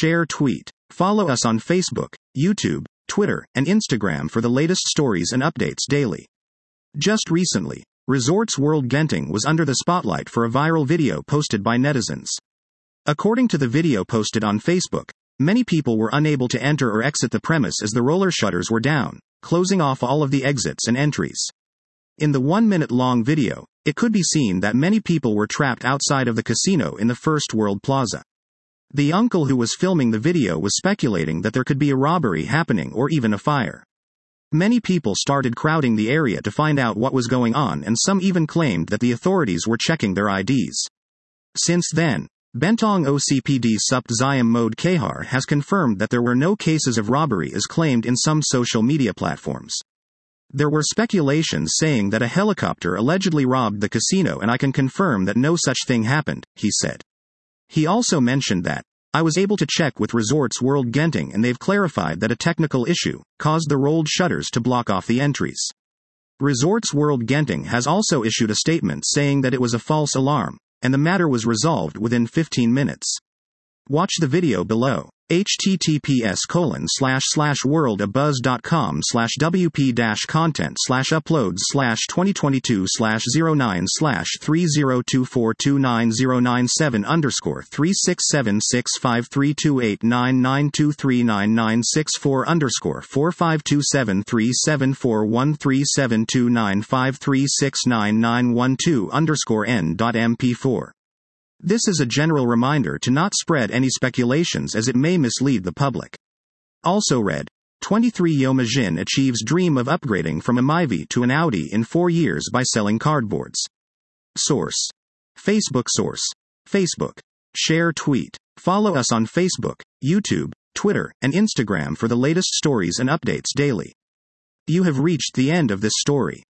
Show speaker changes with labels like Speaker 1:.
Speaker 1: share, tweet. Follow us on Facebook, YouTube, Twitter, and Instagram for the latest stories and updates daily. Just recently, Resorts World Genting was under the spotlight for a viral video posted by netizens. According to the video posted on Facebook, many people were unable to enter or exit the premise as the roller shutters were down, closing off all of the exits and entries. In the 1-minute-long video, it could be seen that many people were trapped outside of the casino in the First World Plaza. The uncle who was filming the video was speculating that there could be a robbery happening or even a fire. Many people started crowding the area to find out what was going on, and some even claimed that the authorities were checking their IDs. Since then, Bentong OCPD Supt Ziam Mode Kahar has confirmed that there were no cases of robbery as claimed in some social media platforms. There were speculations saying that a helicopter allegedly robbed the casino, and I can confirm that no such thing happened, he said. He also mentioned that, I was able to check with Resorts World Genting and they've clarified that a technical issue caused the rolled shutters to block off the entries. Resorts World Genting has also issued a statement saying that it was a false alarm, and the matter was resolved within 15 minutes. Watch the video below. https://world-abuzz.com/wp-content/uploads/2022/097/3024997 This is a general reminder to not spread any speculations as it may mislead the public. Also read, 23 Yomajin achieves dream of upgrading from a Myvi to an Audi in 4 years by selling cardboards. Source. Facebook. Source. Facebook. Share, tweet. Follow us on Facebook, YouTube, Twitter, and Instagram for the latest stories and updates daily. You have reached the end of this story.